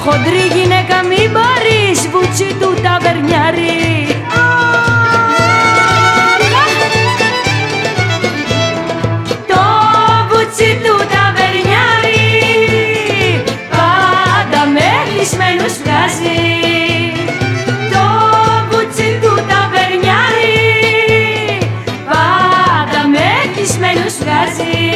χοντρή γυναίκα μην πάρεις, βουτσί του ταβερνιάρι. Το βουτσί του ταβερνιάρι πάντα με κλεισμένους βγάζει. Το βουτσί του ταβερνιάρι πάντα με κλεισμένους βγάζει.